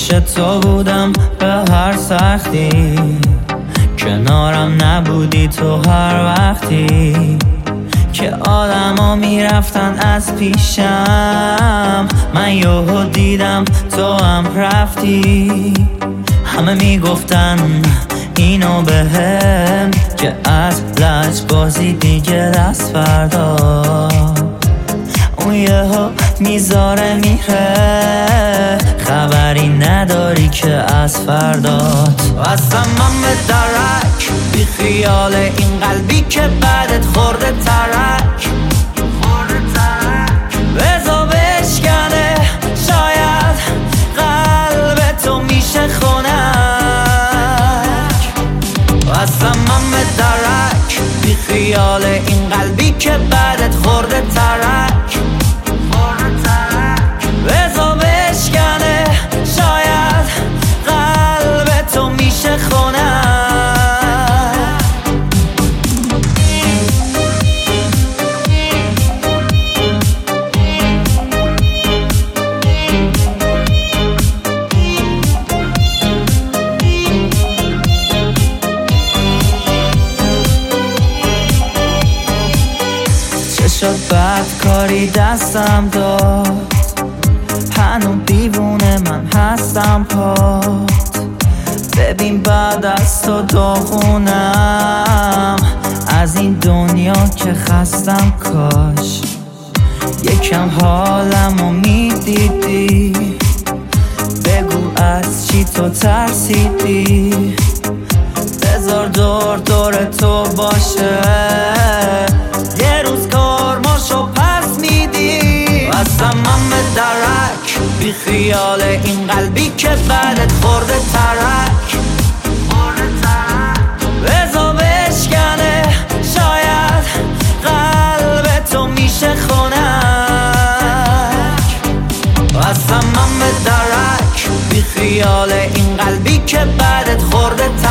پیش تو بودم به هر سختی، کنارم نبودی تو هر وقتی که آدما میرفتن از پیشم. من یهو دیدم تو هم رفتی. همه میگفتن اینو بهم که از لجبازی دیگه دست فردا. اون یهو میذاره میره، خبری نداری که از فردات. واسمم به درک بی خیال این قلبی که بعدت خورده ترک. بزا بشکنه شاید قلب تو میشه خونک. واسمم به درک بی خیال این قلبی که بعدت خورده ترک. بزا بشکنه شاید قلب تو میشه خونک. چه شد بدکاری دستم داد، هنو دیوونه من هستم پات. ببین بعد از تو داغونم، از این دنیا که خستم. کاش یکم حالمو میدیدی، بگو از چی تو ترسیدی. بذار دور دور تو باشه، یه روز کارماشو پس میدی. واسمم به درک بی خیال این قلبی که بعدت خورده ترک. بزا بشکنه شاید قلب تو میشه خونک. واسمم به درک بی خیال این قلبی که بعدت خورده ترک.